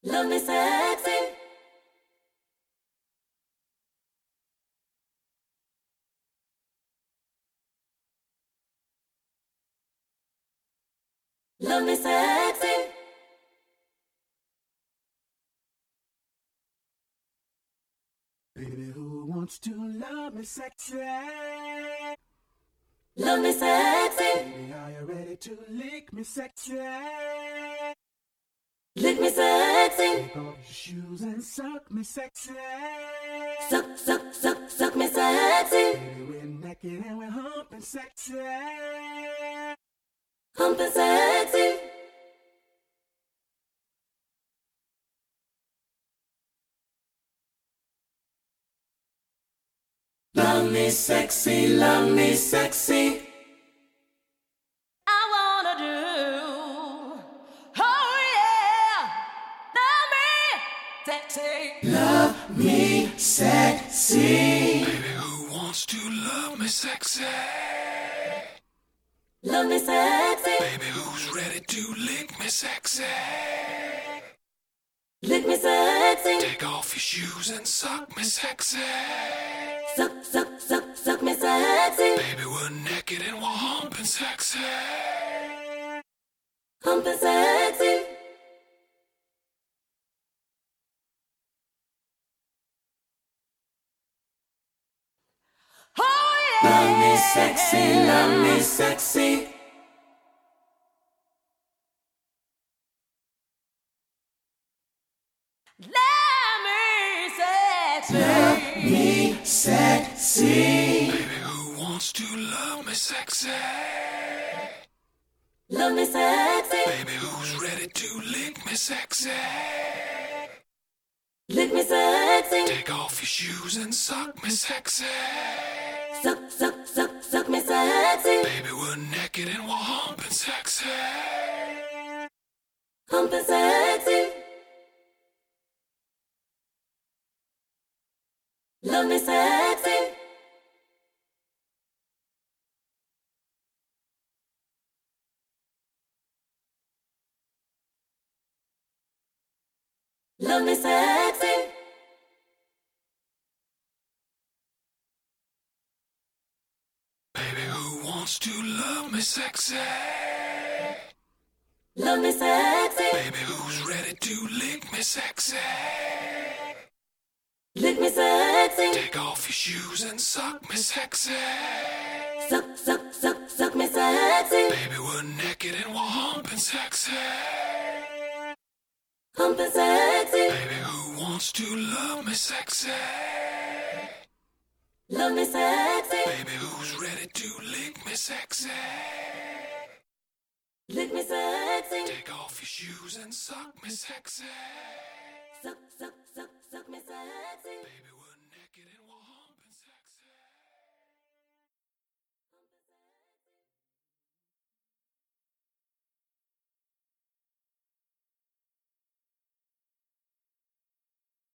Love me sexy. Love me sexy. Baby, who wants to love me sexy? Love me sexy. Baby, are you ready to lick me sexy? Lick me sexy. Take off your shoes and suck me sexy. Suck, suck, suck, suck me sexy. Baby, we're naked and we're humping sexy. Humping sexy. Love me sexy, love me sexy. I wanna do. Oh yeah. Love me sexy. Love me sexy. Baby, who wants to love me sexy? Love me sexy. Baby, who's ready to lick me sexy? Lick me sexy. Take off your shoes and suck me sexy. Suck, suck, suck, suck me sexy. Baby, we're naked and we're humping sexy. Humping sexy. Oh yeah. Love me sexy, love me sexy. Love me sexy. Love me sexy. Baby, who wants to love me sexy? Love me sexy. Baby, who's ready to lick me sexy? Lick me sexy. Take off your shoes and suck me sexy. Suck, suck, suck, suck me sexy. Baby, we're naked and we're humping sexy. Humping sexy. Love me sexy. Love me sexy. Baby, who wants to love me sexy? Love me sexy. Baby, who's ready to lick me sexy? Lick me sexy. Take off your shoes and suck me sexy. Suck, suck, suck, suck me sexy. Baby, we're naked and we're humping sexy. Humping sexy. Baby, who wants to love me sexy? Love me sexy. Baby, who's ready to lick me sexy? Lick me sexy. Take off your shoes and suck me sexy. Suck, suck, suck, suck me sexy. Baby,